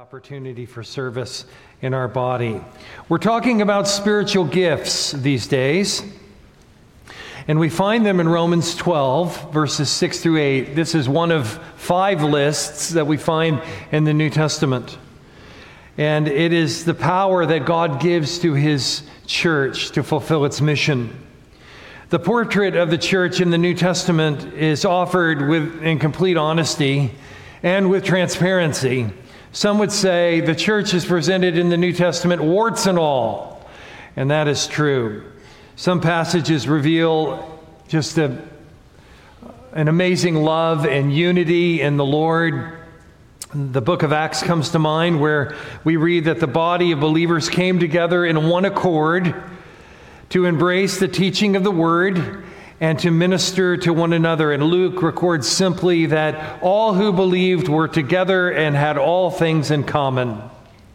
opportunity for service in our body. We're talking about spiritual gifts these days, and we find them in Romans 12, verses 6 through 8. This is one of 5 lists that we find in the New Testament. And it is the power that God gives to His church to fulfill its mission. The portrait of the church in the New Testament is offered in complete honesty and with transparency. Some would say the church is presented in the New Testament warts and all, and that is true. Some passages reveal just an amazing love and unity in the Lord. The book of Acts comes to mind, where we read that the body of believers came together in one accord to embrace the teaching of the Word and to minister to one another. And Luke records simply that all who believed were together and had all things in common.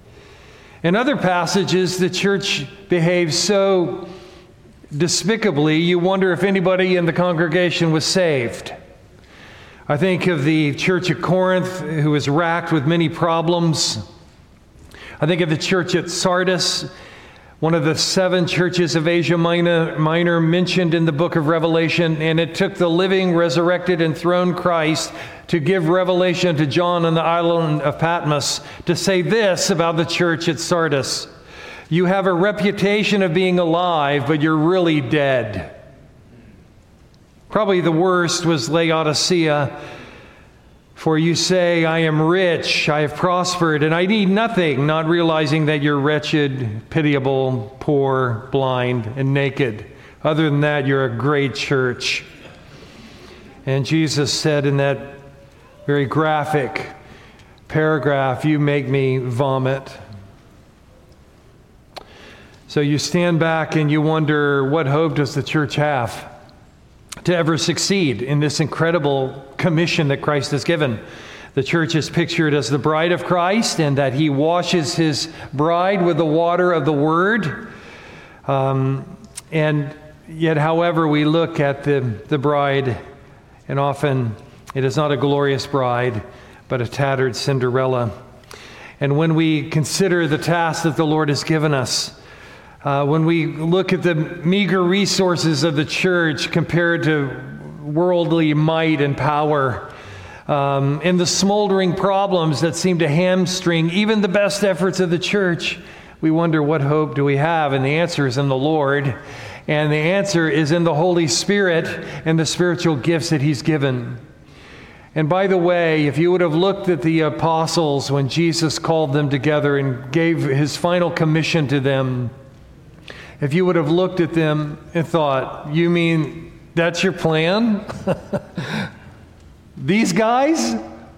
In other passages, the church behaves so despicably, you wonder if anybody in the congregation was saved. I think of the church at Corinth, who was racked with many problems. I think of the church at Sardis, one of the 7 churches of Asia Minor mentioned in the book of Revelation, and it took the living, resurrected, and throned Christ to give revelation to John on the island of Patmos to say this about the church at Sardis: you have a reputation of being alive, but you're really dead. Probably the worst was Laodicea. For you say, I am rich, I have prospered, and I need nothing, not realizing that you're wretched, pitiable, poor, blind, and naked. Other than that, you're a great church. And Jesus said in that very graphic paragraph, you make me vomit. So you stand back and you wonder, what hope does the church have to ever succeed in this incredible commission that Christ has given? The church is pictured as the bride of Christ, and that He washes His bride with the water of the Word. And yet, however, we look at the bride, and often it is not a glorious bride, but a tattered Cinderella. And when we consider the task that the Lord has given us, when we look at the meager resources of the church compared to worldly might and power, and the smoldering problems that seem to hamstring even the best efforts of the church, we wonder, what hope do we have? And the answer is in the Lord, and the answer is in the Holy Spirit and the spiritual gifts that He's given. And by the way, if you would have looked at the apostles when Jesus called them together and gave His final commission to them, if you would have looked at them and thought, you mean that's your plan? These guys?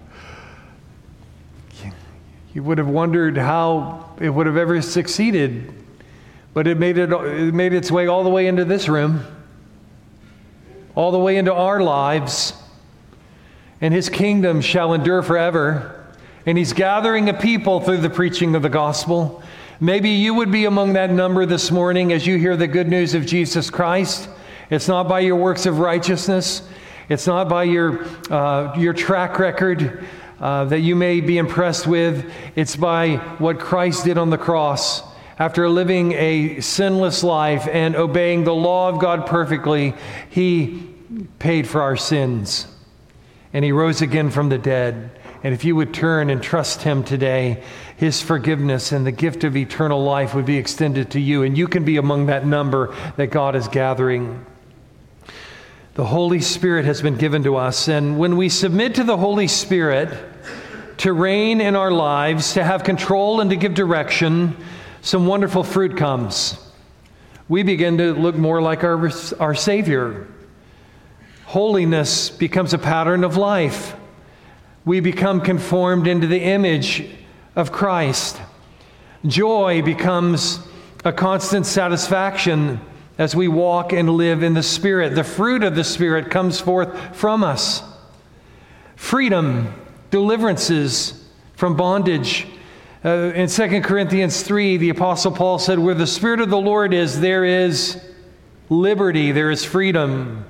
You would have wondered how it would have ever succeeded. But it made its way all the way into this room, all the way into our lives. And His kingdom shall endure forever. And He's gathering a people through the preaching of the gospel. Maybe you would be among that number this morning as you hear the good news of Jesus Christ. It's not by your works of righteousness. It's not by your track record that you may be impressed with. It's by what Christ did on the cross. After living a sinless life and obeying the law of God perfectly, He paid for our sins. And He rose again from the dead. And if you would turn and trust Him today, His forgiveness and the gift of eternal life would be extended to you, and you can be among that number that God is gathering. The Holy Spirit has been given to us, and when we submit to the Holy Spirit to reign in our lives, to have control and to give direction, some wonderful fruit comes. We begin to look more like our Savior. Holiness becomes a pattern of life. We become conformed into the image of Christ. Joy becomes a constant satisfaction as we walk and live in the Spirit. The fruit of the Spirit comes forth from us. Freedom, deliverances from bondage. In 2 Corinthians 3, the Apostle Paul said, where the Spirit of the Lord is, there is liberty, there is freedom.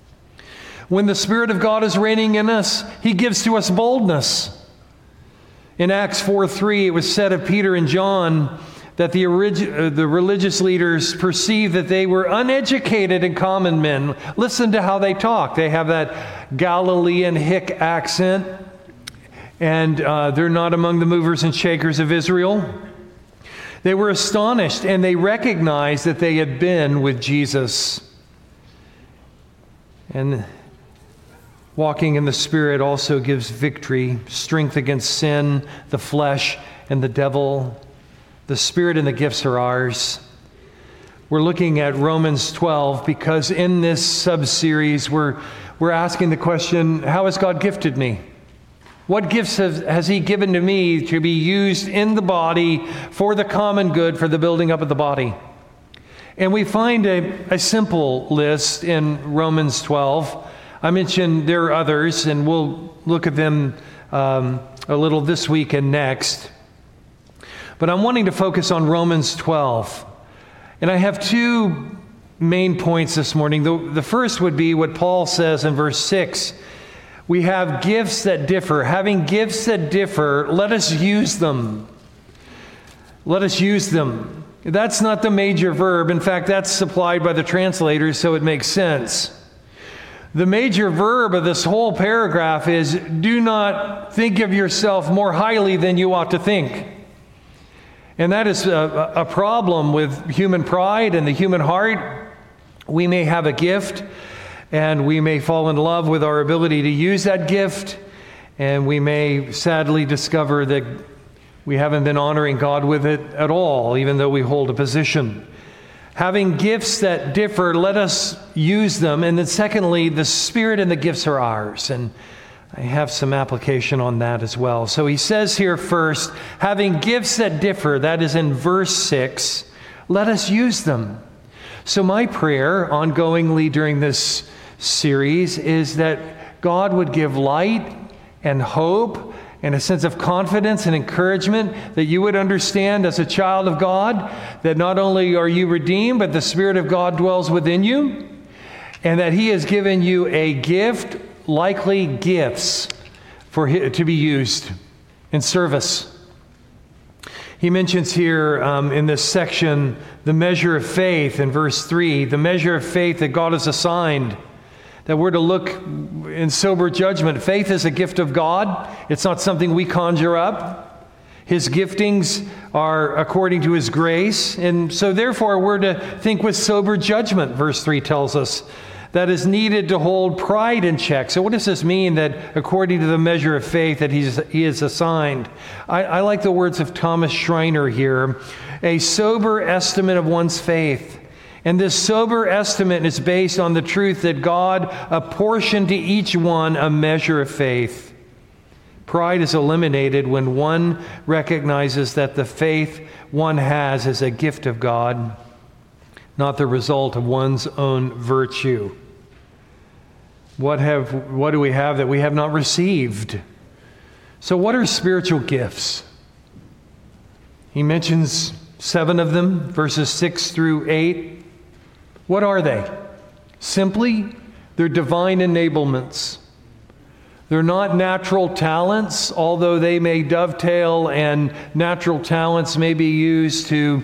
When the Spirit of God is reigning in us, He gives to us boldness. In Acts 4:3, it was said of Peter and John that the religious leaders perceived that they were uneducated and common men. Listen to how they talk. They have that Galilean hick accent, and they're not among the movers and shakers of Israel. They were astonished, and they recognized that they had been with Jesus. And walking in the Spirit also gives victory, strength against sin, the flesh, and the devil. The Spirit and the gifts are ours. We're looking at Romans 12 because in this sub-series we're asking the question, how has God gifted me? What gifts has He given to me to be used in the body for the common good, for the building up of the body? And we find a simple list in Romans 12. I mentioned there are others, and we'll look at them a little this week and next. But I'm wanting to focus on Romans 12. And I have two main points this morning. The first would be what Paul says in verse 6. We have gifts that differ. Having gifts that differ, let us use them. Let us use them. That's not the major verb. In fact, that's supplied by the translators, so it makes sense. The major verb of this whole paragraph is, do not think of yourself more highly than you ought to think. And that is a problem with human pride and the human heart. We may have a gift, and we may fall in love with our ability to use that gift, and we may sadly discover that we haven't been honoring God with it at all, even though we hold a position. Having gifts that differ, let us use them. And then secondly, the Spirit and the gifts are ours. And I have some application on that as well. So he says here first, having gifts that differ, that is in verse 6, let us use them. So my prayer ongoingly during this series is that God would give light and hope and a sense of confidence and encouragement, that you would understand as a child of God that not only are you redeemed, but the Spirit of God dwells within you, and that He has given you a gift, likely gifts, to be used in service. He mentions here in this section the measure of faith in verse 3, the measure of faith that God has assigned, that we're to look in sober judgment. Faith is a gift of God. It's not something we conjure up. His giftings are according to His grace. And so therefore we're to think with sober judgment, verse 3 tells us, that is needed to hold pride in check. So what does this mean, that according to the measure of faith that He is assigned? I like the words of Thomas Schreiner here, a sober estimate of one's faith. And this sober estimate is based on the truth that God apportioned to each one a measure of faith. Pride is eliminated when one recognizes that the faith one has is a gift of God, not the result of one's own virtue. What do we have that we have not received? So what are spiritual gifts? He mentions 7 of them, verses 6 through 8. What are they? Simply, they're divine enablements. They're not natural talents, although they may dovetail, and natural talents may be used to,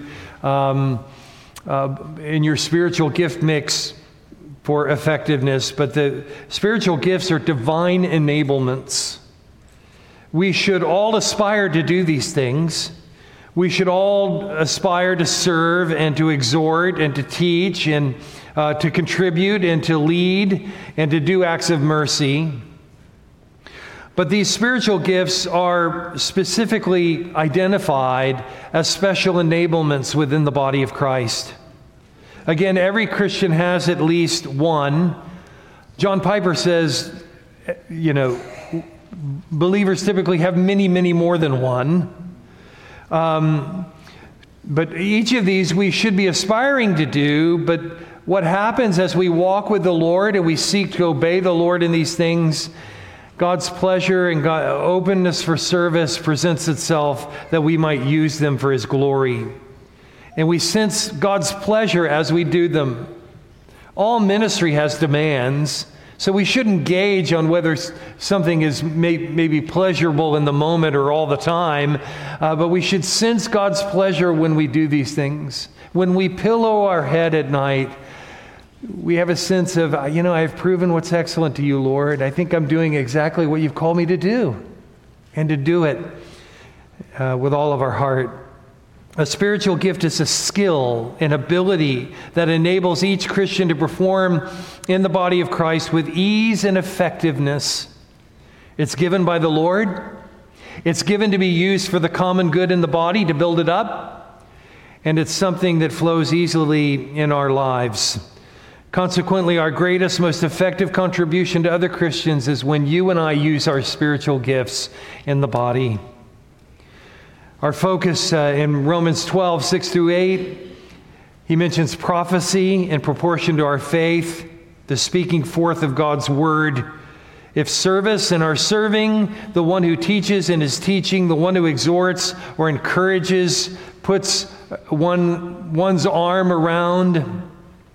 in your spiritual gift mix for effectiveness. But the spiritual gifts are divine enablements. We should all aspire to do these things. We should all aspire to serve and to exhort and to teach and to contribute and to lead and to do acts of mercy. But these spiritual gifts are specifically identified as special enablements within the body of Christ. Again, every Christian has at least one. John Piper says, believers typically have many, many more than one. But each of these we should be aspiring to do, but what happens as we walk with the Lord and we seek to obey the Lord in these things, God's pleasure and openness for service presents itself that we might use them for His glory. And we sense God's pleasure as we do them. All ministry has demands, So we shouldn't gauge on whether something is maybe pleasurable in the moment or all the time, but we should sense God's pleasure when we do these things. When we pillow our head at night, we have a sense of, I've proven what's excellent to you, Lord. I think I'm doing exactly what you've called me to do, and to do it with all of our heart. A spiritual gift is a skill, an ability that enables each Christian to perform in the body of Christ with ease and effectiveness. It's given by the Lord. It's given to be used for the common good in the body, to build it up. And it's something that flows easily in our lives. Consequently, our greatest, most effective contribution to other Christians is when you and I use our spiritual gifts in the body. Our focus in Romans 12, 6 through 8, he mentions prophecy in proportion to our faith, the speaking forth of God's word. If service, in our serving, the one who teaches in his teaching, the one who exhorts or encourages, puts one's arm around,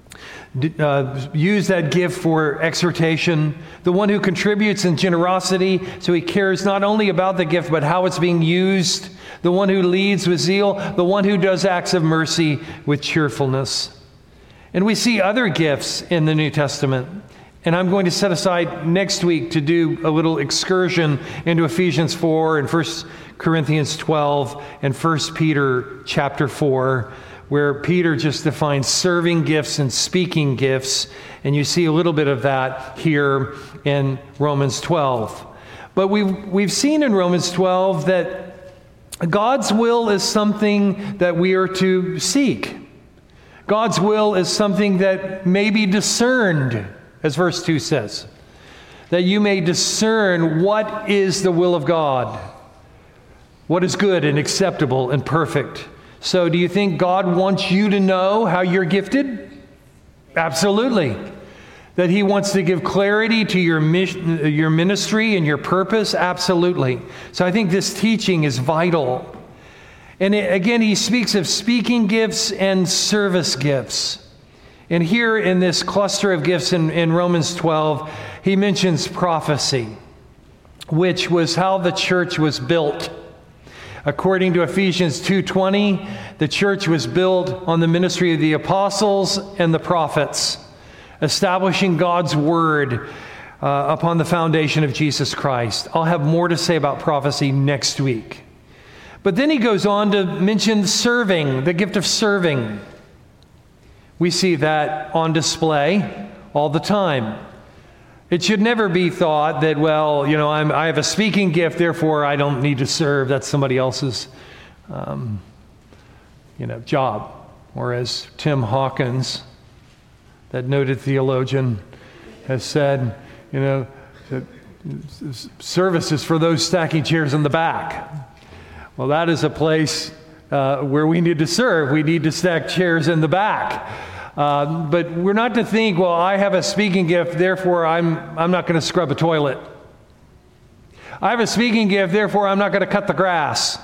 use that gift for exhortation. The one who contributes in generosity, so he cares not only about the gift, but how it's being used. The one who leads with zeal, the one who does acts of mercy with cheerfulness. And we see other gifts in the New Testament. And I'm going to set aside next week to do a little excursion into Ephesians 4 and 1 Corinthians 12 and 1 Peter chapter 4, where Peter just defines serving gifts and speaking gifts. And you see a little bit of that here in Romans 12. But we've seen in Romans 12 that God's will is something that we are to seek. God's will is something that may be discerned, as verse 2 says. That you may discern what is the will of God, what is good and acceptable and perfect. So do you think God wants you to know how you're gifted? Absolutely. That he wants to give clarity to your ministry and your purpose? Absolutely. So I think this teaching is vital. And again, he speaks of speaking gifts and service gifts. And here in this cluster of gifts in Romans 12, he mentions prophecy, which was how the church was built. According to Ephesians 2:20, the church was built on the ministry of the apostles and the prophets, establishing God's word upon the foundation of Jesus Christ. I'll have more to say about prophecy next week. But then he goes on to mention serving, the gift of serving. We see that on display all the time. It should never be thought that, I have a speaking gift, therefore I don't need to serve. That's somebody else's, job. Or as Tim Hawkins, that noted theologian, has said, service is for those stacking chairs in the back. Well, that is a place where we need to serve. We need to stack chairs in the back. But we're not to think, I have a speaking gift, therefore I'm not going to scrub a toilet. I have a speaking gift, therefore I'm not going to cut the grass.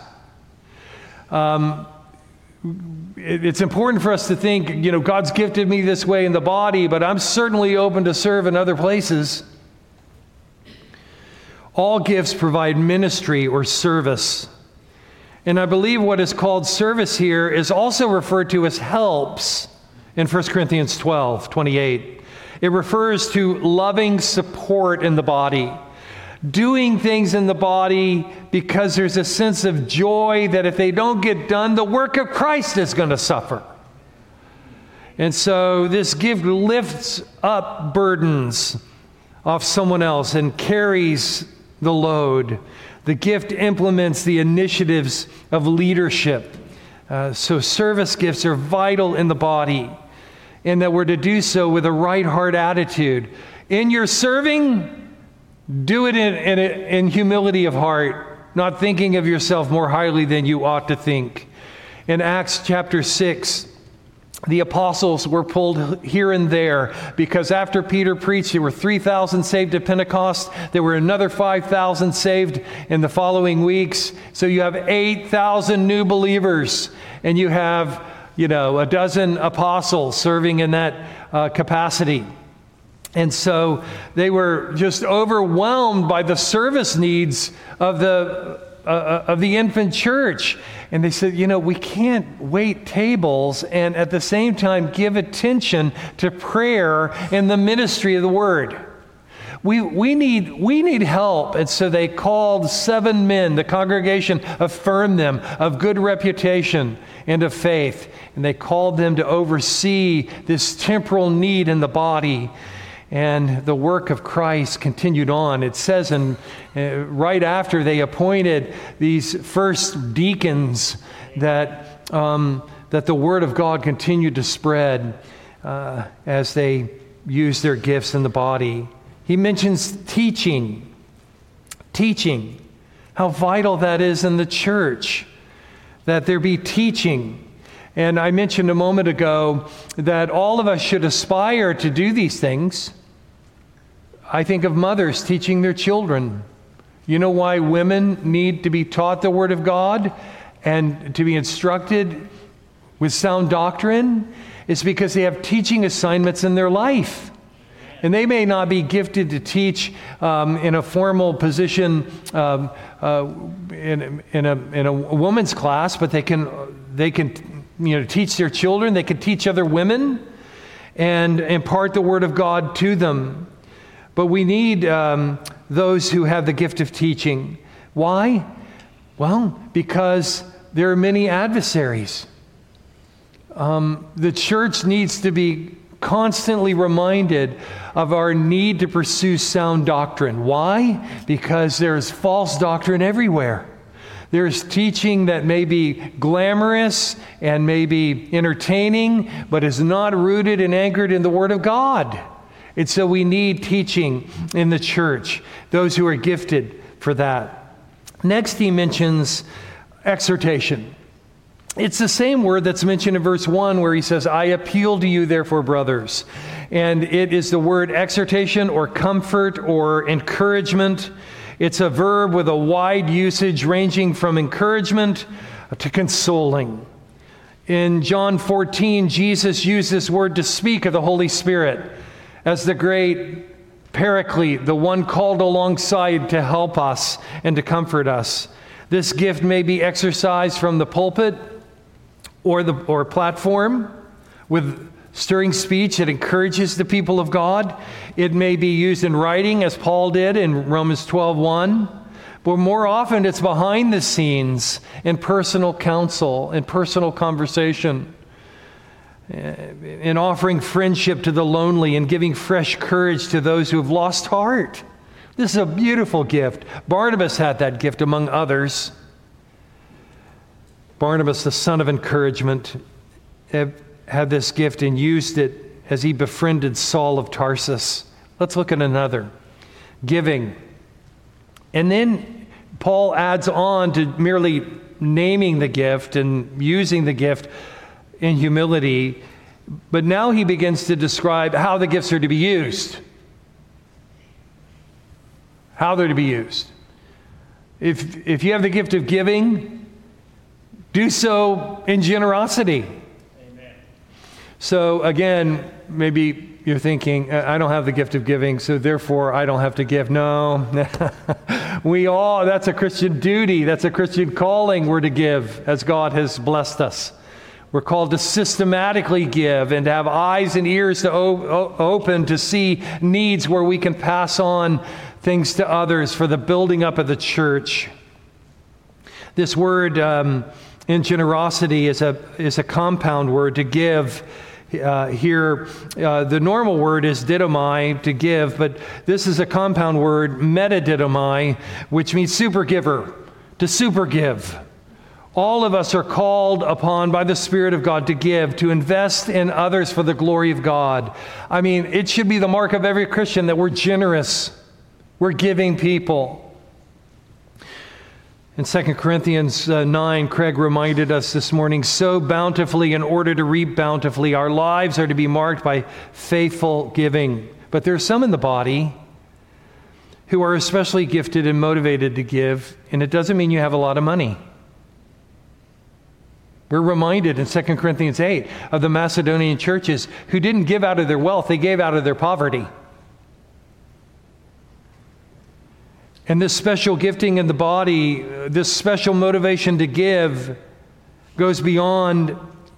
It's important for us to think, God's gifted me this way in the body, but I'm certainly open to serve in other places. All gifts provide ministry or service. And I believe what is called service here is also referred to as helps in 1 Corinthians 12:28. It refers to loving support in the body. Doing things in the body because there's a sense of joy that if they don't get done, the work of Christ is going to suffer. And so this gift lifts up burdens off someone else and carries the load. The gift implements the initiatives of leadership. So service gifts are vital in the body, and that we're to do so with a right heart attitude. In your serving, do it in humility of heart, not thinking of yourself more highly than you ought to think. In Acts chapter 6, the apostles were pulled here and there because after Peter preached, there were 3,000 saved at Pentecost. There were another 5,000 saved in the following weeks. So you have 8,000 new believers, and you have, a dozen apostles serving in that capacity. And so they were just overwhelmed by the service needs of the infant church. And they said, we can't wait tables and at the same time give attention to prayer and the ministry of the word. We need help. And so they called 7 men. The congregation affirmed them of good reputation and of faith. And they called them to oversee this temporal need in the body. And the work of Christ continued on. It says right after they appointed these first deacons that the word of God continued to spread as they used their gifts in the body. He mentions teaching, how vital that is in the church, that there be teaching. And I mentioned a moment ago that all of us should aspire to do these things. I think of mothers teaching their children. You know why women need to be taught the Word of God and to be instructed with sound doctrine? It's because they have teaching assignments in their life. And they may not be gifted to teach in a formal position in a woman's class, but they can teach their children. They can teach other women and impart the Word of God to them. But we need those who have the gift of teaching. Why? Well, because there are many adversaries. The church needs to be constantly reminded of our need to pursue sound doctrine. Why? Because there's false doctrine everywhere. There's teaching that may be glamorous and may be entertaining, but is not rooted and anchored in the Word of God. And so we need teaching in the church, those who are gifted for that. Next, he mentions exhortation. It's the same word that's mentioned in verse 1 where he says, I appeal to you, therefore, brothers. And it is the word exhortation or comfort or encouragement. It's a verb with a wide usage ranging from encouragement to consoling. In John 14, Jesus used this word to speak of the Holy Spirit as the great Paraclete, the one called alongside to help us and to comfort us. This gift may be exercised from the pulpit or platform with stirring speech that encourages the people of God. It may be used in writing, as Paul did in Romans 12:1. But more often, it's behind the scenes in personal counsel, in personal conversation, in offering friendship to the lonely and giving fresh courage to those who have lost heart. This is a beautiful gift. Barnabas had that gift among others. Barnabas, the son of encouragement, had this gift and used it as he befriended Saul of Tarsus. Let's look at another. Giving. And then Paul adds on to merely naming the gift and using the gift in humility, but now he begins to describe how the gifts are to be used. How they're to be used. If you have the gift of giving, do so in generosity. Amen. So again, maybe you're thinking, I don't have the gift of giving, so therefore I don't have to give. No, that's a Christian duty. That's a Christian calling we're to give as God has blessed us. We're called to systematically give and to have eyes and ears to open to see needs where we can pass on things to others for the building up of the church. This word in generosity is a compound word, to give. Here, the normal word is didomai, to give, but this is a compound word, metadidomai, which means super giver, to super give. All of us are called upon by the Spirit of God to give, to invest in others for the glory of God. I mean, it should be the mark of every Christian that we're generous. We're giving people. In 2 Corinthians 9, Craig reminded us this morning, sow bountifully in order to reap bountifully. Our lives are to be marked by faithful giving. But there are some in the body who are especially gifted and motivated to give, and it doesn't mean you have a lot of money. We're reminded in 2 Corinthians 8 of the Macedonian churches who didn't give out of their wealth, they gave out of their poverty. And this special gifting in the body, this special motivation to give, goes beyond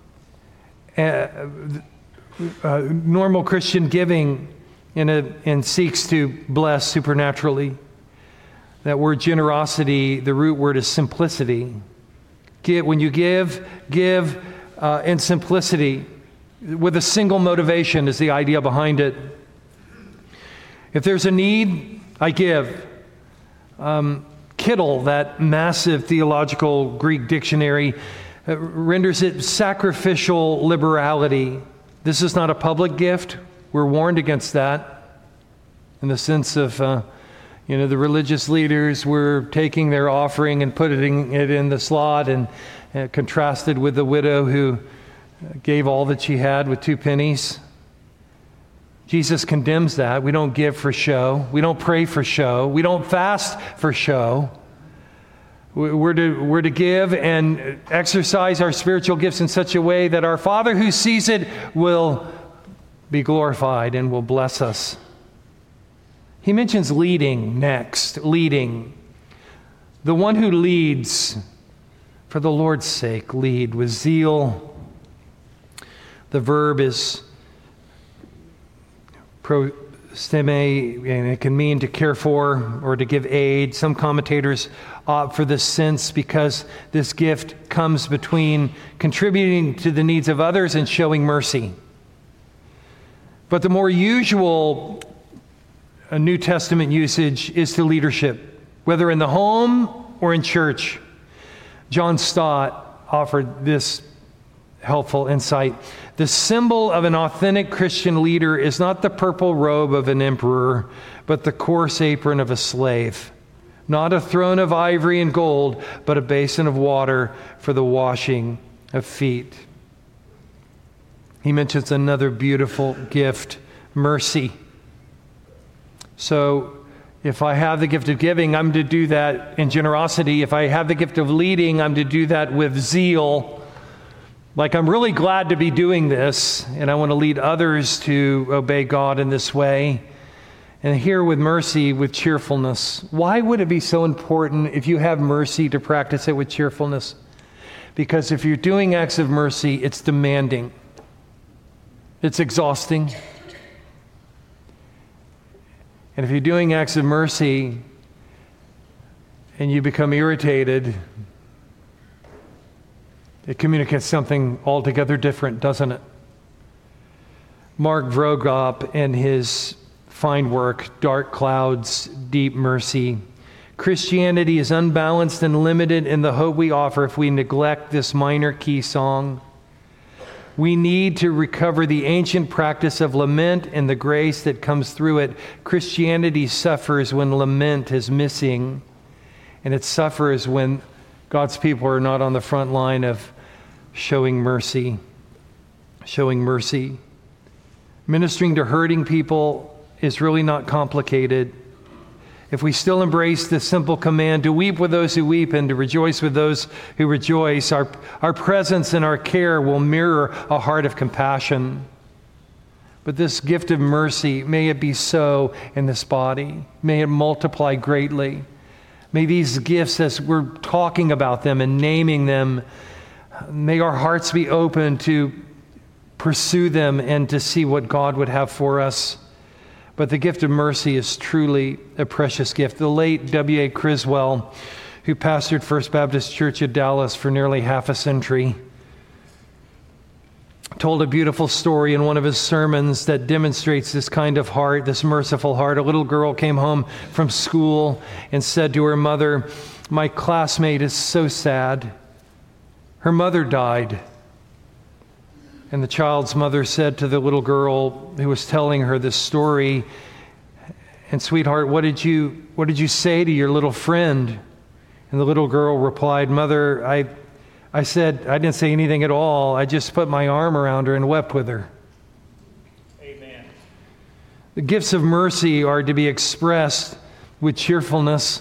normal Christian giving and seeks to bless supernaturally. That word generosity, the root word is simplicity. When you give in simplicity, with a single motivation is the idea behind it. If there's a need, I give. Kittel, that massive theological Greek dictionary, renders it sacrificial liberality. This is not a public gift. We're warned against that in the sense of, the religious leaders were taking their offering and putting it in the slot, and contrasted with the widow who gave all that she had with 2 pennies. Jesus condemns that. We don't give for show. We don't pray for show. We don't fast for show. We're to give and exercise our spiritual gifts in such a way that our Father who sees it will be glorified and will bless us. He mentions leading next. Leading. The one who leads, for the Lord's sake, lead with zeal. The verb is prosteme, and it can mean to care for or to give aid. Some commentators opt for this sense because this gift comes between contributing to the needs of others and showing mercy. But the more usual New Testament usage is to leadership, whether in the home or in church. John Stott offered this helpful insight. The symbol of an authentic Christian leader is not the purple robe of an emperor, but the coarse apron of a slave. Not a throne of ivory and gold, but a basin of water for the washing of feet. He mentions another beautiful gift, mercy. So if I have the gift of giving, I'm to do that in generosity. If I have the gift of leading, I'm to do that with zeal. Like, I'm really glad to be doing this, and I want to lead others to obey God in this way. And here with mercy, with cheerfulness. Why would it be so important if you have mercy to practice it with cheerfulness? Because if you're doing acts of mercy, it's demanding. It's exhausting. And if you're doing acts of mercy and you become irritated, it communicates something altogether different, doesn't it? Mark Vroegop, in his fine work, Dark Clouds, Deep Mercy, Christianity is unbalanced and limited in the hope we offer if we neglect this minor key song. We need to recover the ancient practice of lament and the grace that comes through it. Christianity suffers when lament is missing, and it suffers when God's people are not on the front line of showing mercy. Showing mercy. Ministering to hurting people is really not complicated. If we still embrace the simple command to weep with those who weep and to rejoice with those who rejoice, our presence and our care will mirror a heart of compassion. But this gift of mercy, may it be so in this body. May it multiply greatly. May these gifts, as we're talking about them and naming them, may our hearts be open to pursue them and to see what God would have for us. But the gift of mercy is truly a precious gift. The late W.A. Criswell, who pastored First Baptist Church of Dallas for nearly half a century, told a beautiful story in one of his sermons that demonstrates this kind of heart, this merciful heart. A little girl came home from school and said to her mother, "My classmate is so sad. Her mother died." And the child's mother said to the little girl who was telling her this story, "And sweetheart, what did you say to your little friend?" And the little girl replied, "Mother, I said, I didn't say anything at all. I just put my arm around her and wept with her." Amen. The gifts of mercy are to be expressed with cheerfulness.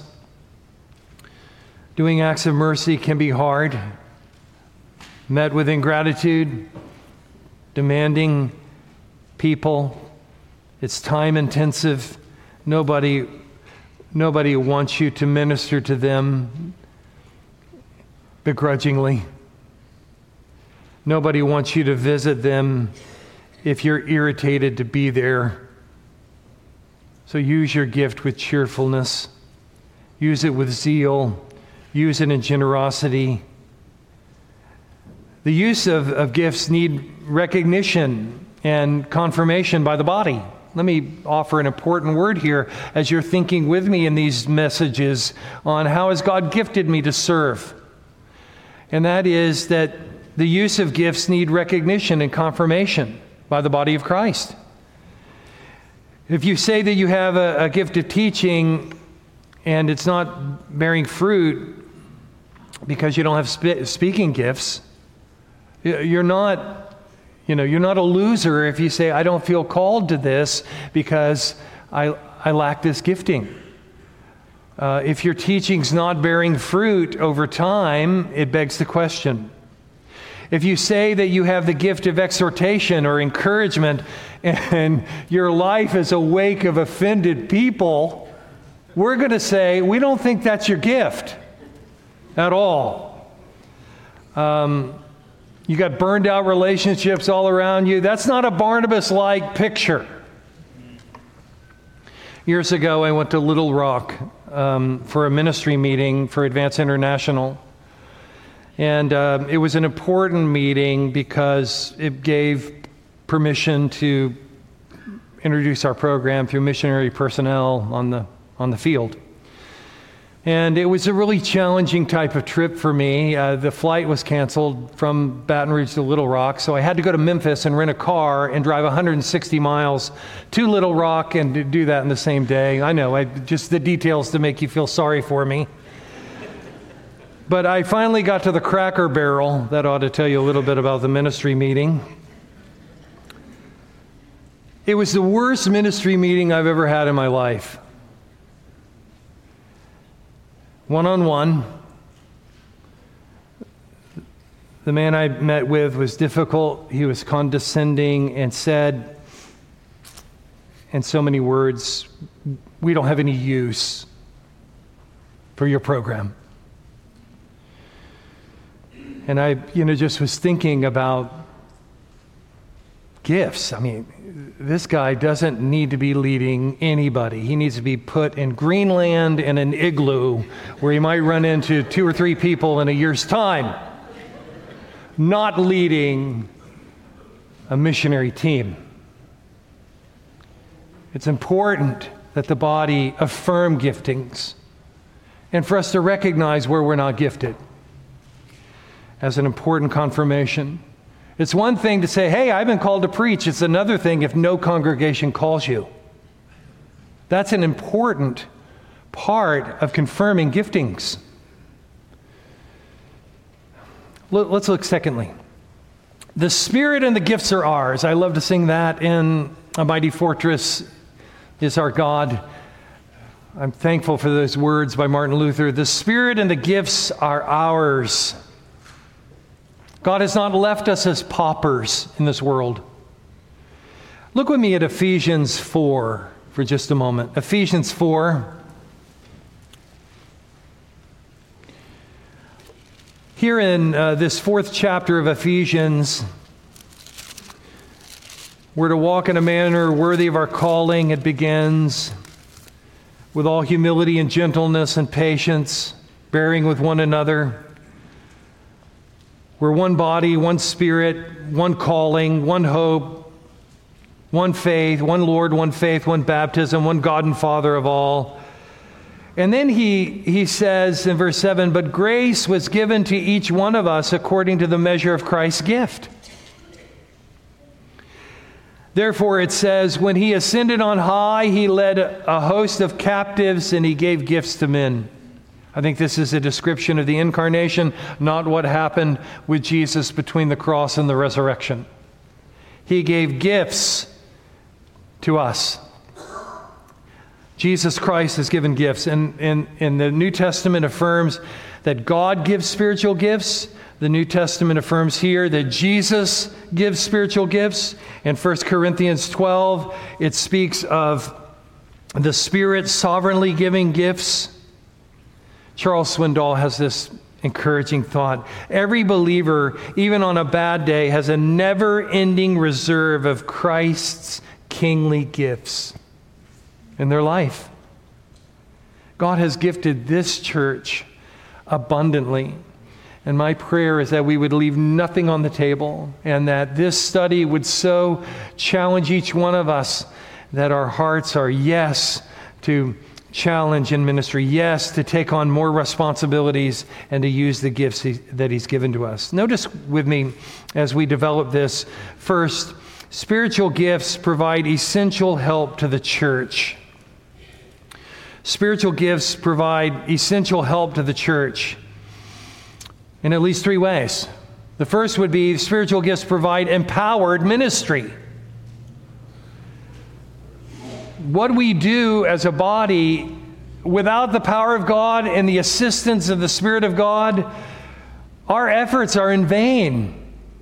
Doing acts of mercy can be hard, met with ingratitude, demanding people. It's time intensive. Nobody Nobody wants you to minister to them begrudgingly. Nobody wants you to visit them if you're irritated to be there. So use your gift with cheerfulness. Use it with zeal. Use it in generosity. The use of gifts need recognition and confirmation by the body. Let me offer an important word here as you're thinking with me in these messages on how has God gifted me to serve. And that is that the use of gifts need recognition and confirmation by the body of Christ. If you say that you have a gift of teaching and it's not bearing fruit because you don't have speaking gifts, you're not a loser if you say, I don't feel called to this because I lack this gifting. If your teaching's not bearing fruit over time, it begs the question. If you say that you have the gift of exhortation or encouragement and your life is a wake of offended people, we're going to say, we don't think that's your gift at all. You got burned out relationships all around you. That's not a Barnabas-like picture. Years ago, I went to Little Rock for a ministry meeting for Advance International. And it was an important meeting because it gave permission to introduce our program through missionary personnel on the field. And it was a really challenging type of trip for me. The flight was canceled from Baton Rouge to Little Rock, so I had to go to Memphis and rent a car and drive 160 miles to Little Rock and do that in the same day. I know, just the details to make you feel sorry for me. But I finally got to the Cracker Barrel. That ought to tell you a little bit about the ministry meeting. It was the worst ministry meeting I've ever had in my life. One-on-one. The man I met with was difficult. He was condescending and said, in so many words, we don't have any use for your program. And I, just was thinking about gifts. I mean, this guy doesn't need to be leading anybody. He needs to be put in Greenland in an igloo where he might run into 2 or 3 people in a year's time, not leading a missionary team. It's important that the body affirm giftings and for us to recognize where we're not gifted as an important confirmation. It's one thing to say, hey, I've been called to preach. It's another thing if no congregation calls you. That's an important part of confirming giftings. Let's look secondly. The Spirit and the gifts are ours. I love to sing that in A Mighty Fortress is Our God. I'm thankful for those words by Martin Luther. The Spirit and the gifts are ours. God has not left us as paupers in this world. Look with me at Ephesians 4 for just a moment. Ephesians 4. Here in this 4th chapter of Ephesians, we're to walk in a manner worthy of our calling. It begins with all humility and gentleness and patience, bearing with one another. We're one body, one Spirit, one calling, one hope, one faith, one Lord, one faith, one baptism, one God and Father of all. And then he says in verse 7, but grace was given to each one of us according to the measure of Christ's gift. Therefore it says, when he ascended on high, he led a host of captives and he gave gifts to men. I think this is a description of the incarnation, not what happened with Jesus between the cross and the resurrection. He gave gifts to us. Jesus Christ has given gifts. And the New Testament affirms that God gives spiritual gifts. The New Testament affirms here that Jesus gives spiritual gifts. In 1 Corinthians 12, it speaks of the Spirit sovereignly giving gifts. Charles Swindoll has this encouraging thought. Every believer, even on a bad day, has a never-ending reserve of Christ's kingly gifts in their life. God has gifted this church abundantly. And my prayer is that we would leave nothing on the table, and that this study would so challenge each one of us that our hearts are yes to challenge in ministry, yes to take on more responsibilities and to use the gifts that He's given to us. Notice with me as we develop this. First, spiritual gifts provide essential help to the church. Spiritual gifts provide essential help to the church in at least three ways. The first would be spiritual gifts provide empowered ministry. What we do as a body without the power of God and the assistance of the Spirit of God, our efforts are in vain.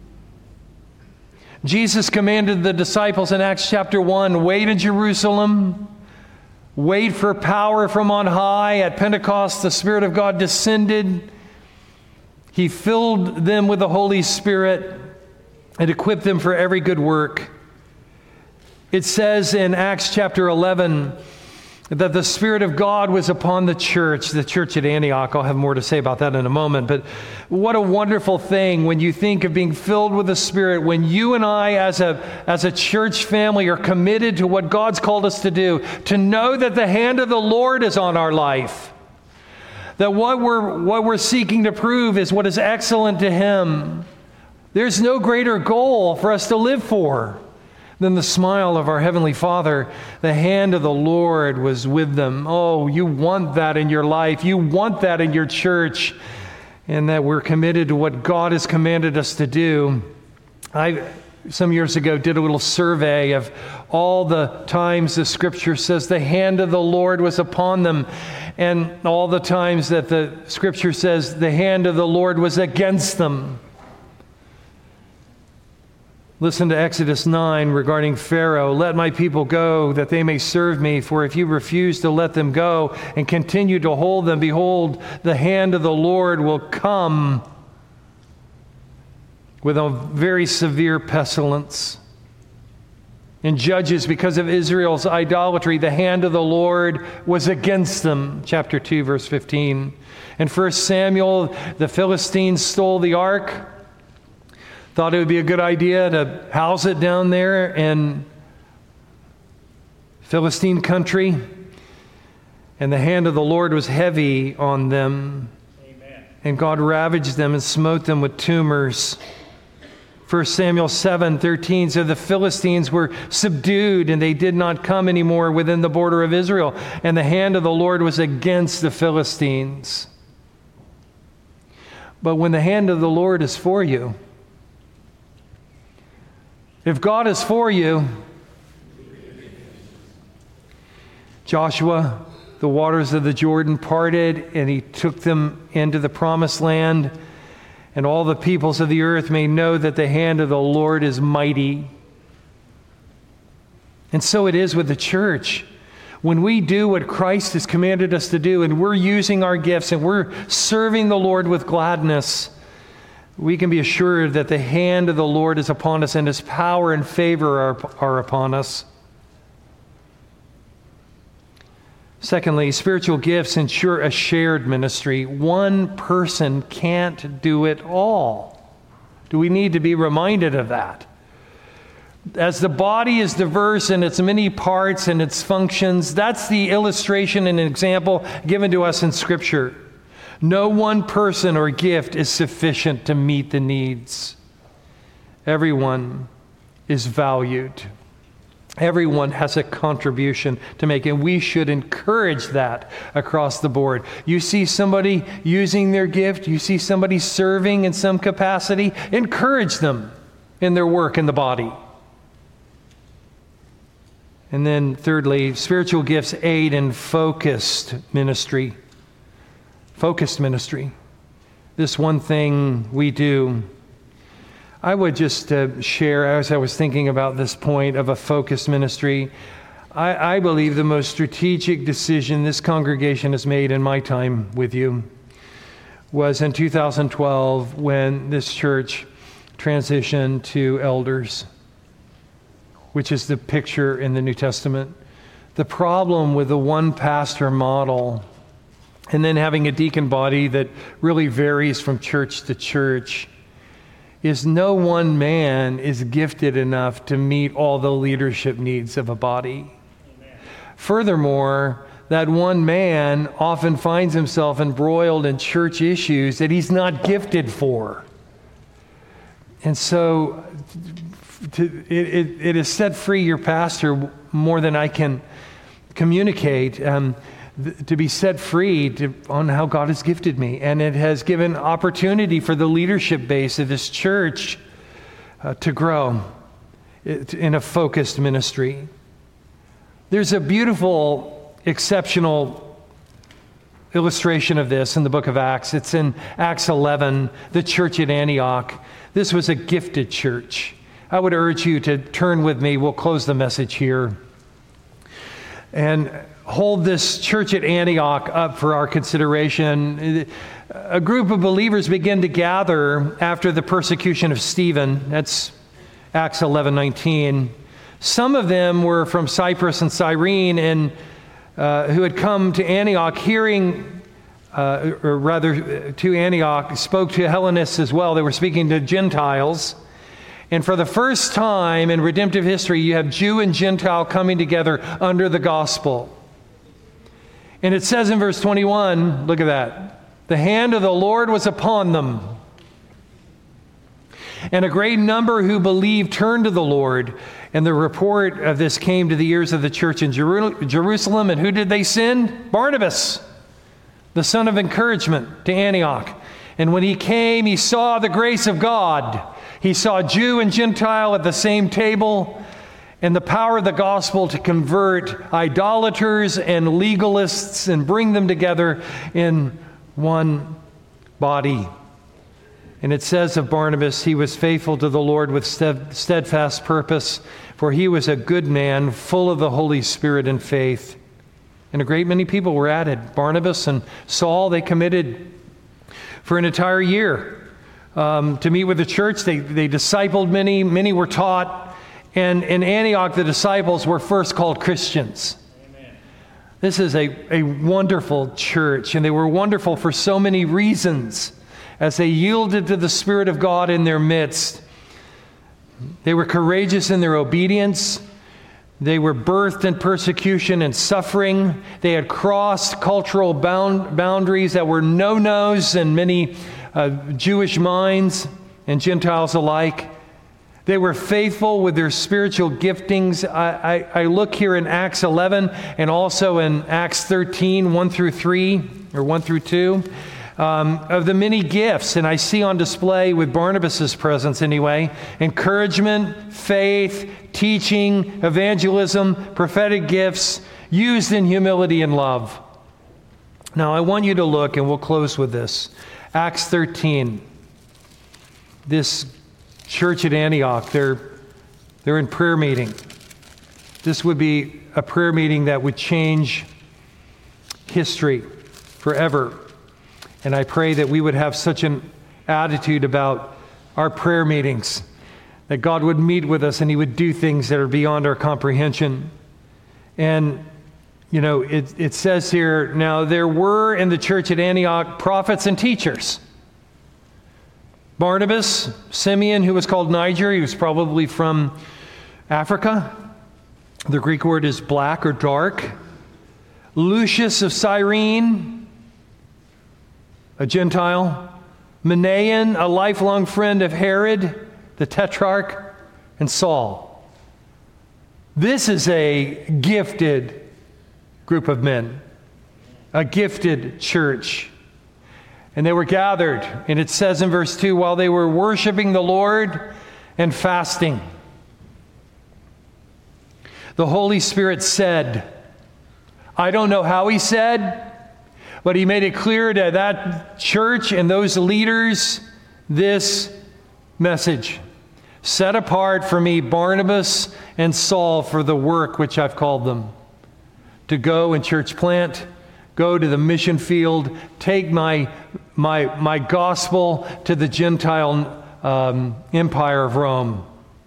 Jesus commanded the disciples in Acts chapter 1, wait in Jerusalem, wait for power from on high. At Pentecost, the Spirit of God descended. He filled them with the Holy Spirit and equipped them for every good work. It says in Acts chapter 11 that the Spirit of God was upon the church at Antioch. I'll have more to say about that in a moment. But what a wonderful thing when you think of being filled with the Spirit, when you and I as a church family are committed to what God's called us to do, to know that the hand of the Lord is on our life. That what we're seeking to prove is what is excellent to Him. There's no greater goal for us to live for than the smile of our Heavenly Father. The hand of the Lord was with them. Oh, you want that in your life. You want that in your church. And that we're committed to what God has commanded us to do. I, some years ago, did a little survey of all the times the Scripture says the hand of the Lord was upon them, and all the times that the Scripture says the hand of the Lord was against them. Listen to Exodus 9 regarding Pharaoh. Let my people go that they may serve me. For if you refuse to let them go and continue to hold them, behold, the hand of the Lord will come with a very severe pestilence. In Judges, because of Israel's idolatry, the hand of the Lord was against them. Chapter 2, verse 15. In 1 Samuel, the Philistines stole the ark. Thought it would be a good idea to house it down there in Philistine country. And the hand of the Lord was heavy on them. Amen. And God ravaged them and smote them with tumors. 1 Samuel 7:13 says the Philistines were subdued and they did not come anymore within the border of Israel. And the hand of the Lord was against the Philistines. But when the hand of the Lord is for you, if God is for you, Joshua, the waters of the Jordan parted, and he took them into the promised land, and all the peoples of the earth may know that the hand of the Lord is mighty. And so it is with the church. When we do what Christ has commanded us to do, and we're using our gifts, and we're serving the Lord with gladness, we can be assured that the hand of the Lord is upon us and His power and favor are upon us. Secondly, spiritual gifts ensure a shared ministry. One person can't do it all. Do we need to be reminded of that? As the body is diverse in its many parts and its functions, that's the illustration and example given to us in Scripture. No one person or gift is sufficient to meet the needs. Everyone is valued. Everyone has a contribution to make, and we should encourage that across the board. You see somebody using their gift, you see somebody serving in some capacity, encourage them in their work in the body. And then thirdly, spiritual gifts aid in focused ministry. Focused ministry. This one thing we do. I would just share, as I was thinking about this point of a focused ministry, I believe the most strategic decision this congregation has made in my time with you was in 2012 when this church transitioned to elders, which is the picture in the New Testament. The problem with the one pastor model and then having a deacon body that really varies from church to church is no one man is gifted enough to meet all the leadership needs of a body. Amen. Furthermore, that one man often finds himself embroiled in church issues that he's not gifted for. And so it has set free your pastor more than I can communicate, to be set free on how God has gifted me. And it has given opportunity for the leadership base of this church to grow in a focused ministry. There's a beautiful, exceptional illustration of this in the book of Acts. It's in Acts 11, the church at Antioch. This was a gifted church. I would urge you to turn with me. We'll close the message here. And hold this church at Antioch up for our consideration. A group of believers begin to gather after the persecution of Stephen. That's Acts 11:19. Some of them were from Cyprus and Cyrene, and who had come to Antioch hearing, or rather to Antioch, spoke to Hellenists as well. They were speaking to Gentiles. And for the first time in redemptive history, you have Jew and Gentile coming together under the gospel. And it says in verse 21, look at that, the hand of the Lord was upon them. And a great number who believed turned to the Lord. And the report of this came to the ears of the church in Jerusalem. And who did they send? Barnabas, the son of encouragement, to Antioch. And when he came, he saw the grace of God. He saw Jew and Gentile at the same table, and the power of the gospel to convert idolaters and legalists and bring them together in one body. And it says of Barnabas, he was faithful to the Lord with steadfast purpose, for he was a good man, full of the Holy Spirit and faith. And a great many people were added. Barnabas and Saul, they committed for an entire year to meet with the church. They discipled many. Many were taught. And in Antioch, the disciples were first called Christians. Amen. This is a wonderful church, and they were wonderful for so many reasons as they yielded to the Spirit of God in their midst. They were courageous in their obedience. They were birthed in persecution and suffering. They had crossed cultural boundaries that were no-nos in many Jewish minds and Gentiles alike. They were faithful with their spiritual giftings. I look here in Acts 11 and also in Acts 13, 1 through 3, or 1 through 2, of the many gifts. And I see on display with Barnabas' presence anyway, encouragement, faith, teaching, evangelism, prophetic gifts, used in humility and love. Now I want you to look, and we'll close with this. Acts 13. This church at Antioch, they're in prayer meeting. This would be a prayer meeting that would change history forever. And I pray that we would have such an attitude about our prayer meetings, that God would meet with us and He would do things that are beyond our comprehension. And, you know, it says here, now there were in the church at Antioch prophets and teachers. Barnabas, Simeon, who was called Niger, he was probably from Africa. The Greek word is black or dark. Lucius of Cyrene, a Gentile. Manaen, a lifelong friend of Herod, the Tetrarch, and Saul. This is a gifted group of men, a gifted church. And they were gathered, and it says in verse 2, while they were worshiping the Lord and fasting, the Holy Spirit said, I don't know how He said, but He made it clear to that church and those leaders this message. Set apart for me Barnabas and Saul for the work which I've called them. To go and church plant, go to the mission field, take my gospel to the Gentile empire of Rome.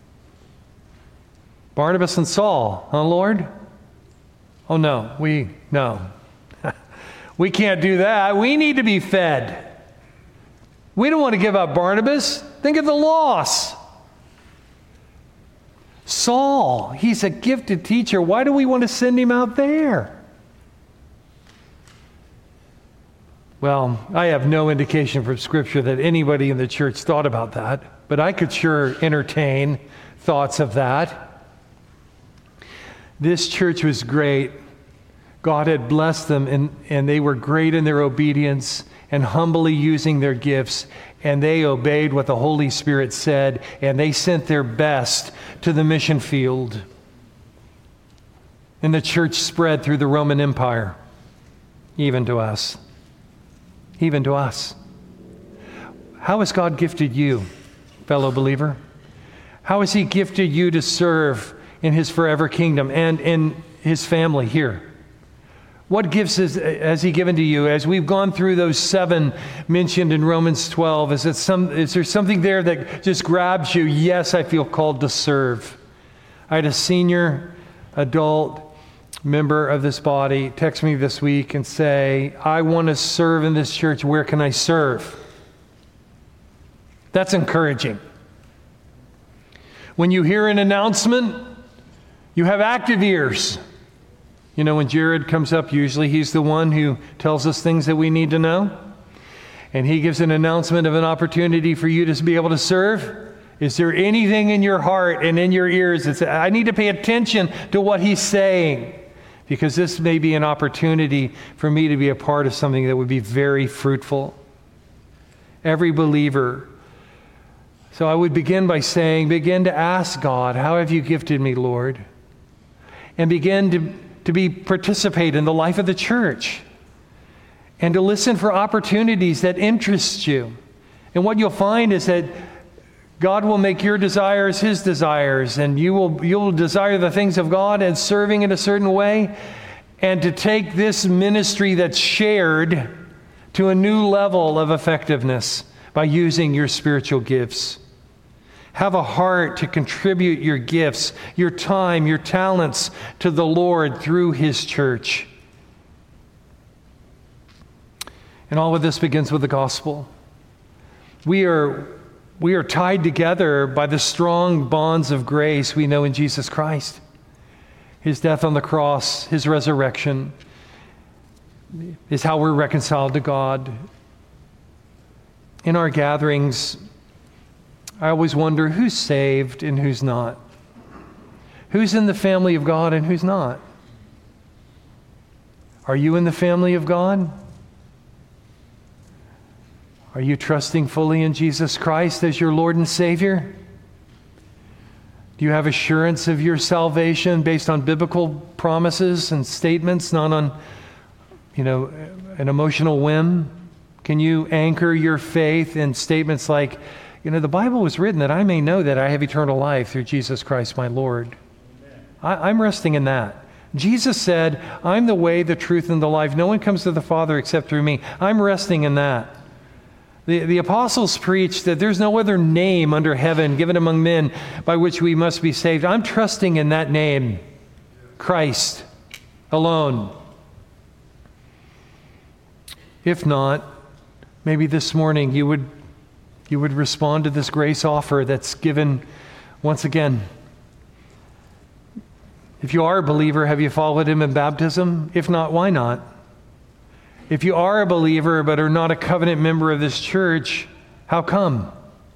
Barnabas and Saul, huh, Lord? Oh, no, no. We can't do that. We need to be fed. We don't want to give up Barnabas. Think of the loss. Saul, he's a gifted teacher. Why do we want to send him out there? Well, I have no indication from Scripture that anybody in the church thought about that, but I could sure entertain thoughts of that. This church was great. God had blessed them, and they were great in their obedience and humbly using their gifts, and they obeyed what the Holy Spirit said, and they sent their best to the mission field. And the church spread through the Roman Empire, even to us. Even to us. How has God gifted you, fellow believer? How has He gifted you to serve in His forever kingdom and in His family here? What gifts has He given to you? As we've gone through those 7 mentioned in Romans 12, is there something there that just grabs you? Yes, I feel called to serve. I had a senior adult member of this body text me this week and say, I want to serve in this church. Where can I serve? That's encouraging. When you hear an announcement, you have active ears. You know, when Jared comes up, usually he's the one who tells us things that we need to know. And he gives an announcement of an opportunity for you to be able to serve. Is there anything in your heart and in your ears that says, I need to pay attention to what he's saying? Because this may be an opportunity for me to be a part of something that would be very fruitful. Every believer. So I would begin by saying, begin to ask God, how have you gifted me, Lord? And begin to participate in the life of the church. And to listen for opportunities that interest you. And what you'll find is that God will make your desires His desires, and you'll desire the things of God and serving in a certain way, and to take this ministry that's shared to a new level of effectiveness by using your spiritual gifts. Have a heart to contribute your gifts, your time, your talents to the Lord through His church. And all of this begins with the gospel. We are tied together by the strong bonds of grace we know in Jesus Christ. His death on the cross, His resurrection is how we're reconciled to God. In our gatherings, I always wonder who's saved and who's not. Who's in the family of God and who's not? Are you in the family of God? Are you trusting fully in Jesus Christ as your Lord and Savior? Do you have assurance of your salvation based on biblical promises and statements, not on, an emotional whim? Can you anchor your faith in statements like, the Bible was written that I may know that I have eternal life through Jesus Christ my Lord. I'm resting in that. Jesus said, I'm the way, the truth, and the life. No one comes to the Father except through me. I'm resting in that. The apostles preached that there's no other name under heaven given among men by which we must be saved. I'm trusting in that name, Christ alone. If not, maybe this morning you would respond to this grace offer that's given once again. If you are a believer, have you followed Him in baptism? If not, why not? If you are a believer but are not a covenant member of this church, how come?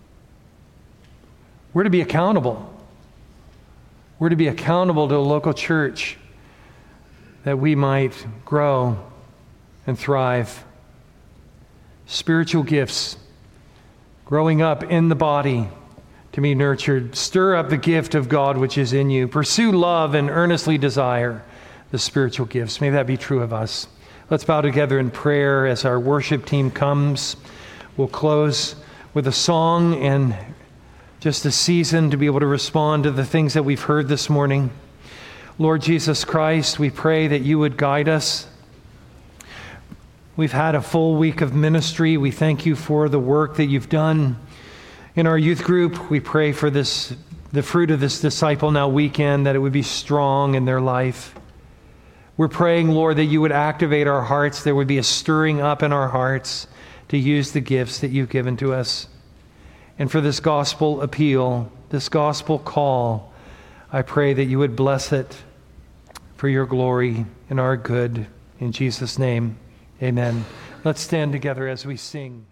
We're to be accountable. We're to be accountable to a local church that we might grow and thrive. Spiritual gifts, growing up in the body to be nurtured. Stir up the gift of God which is in you. Pursue love and earnestly desire the spiritual gifts. May that be true of us. Let's bow together in prayer as our worship team comes. We'll close with a song and just a season to be able to respond to the things that we've heard this morning. Lord Jesus Christ, we pray that you would guide us. We've had a full week of ministry. We thank you for the work that you've done in our youth group. We pray for this, the fruit of this Disciple Now weekend, that it would be strong in their life. We're praying, Lord, that you would activate our hearts. There would be a stirring up in our hearts to use the gifts that you've given to us. And for this gospel appeal, this gospel call, I pray that you would bless it for your glory and our good. In Jesus' name, amen. Let's stand together as we sing.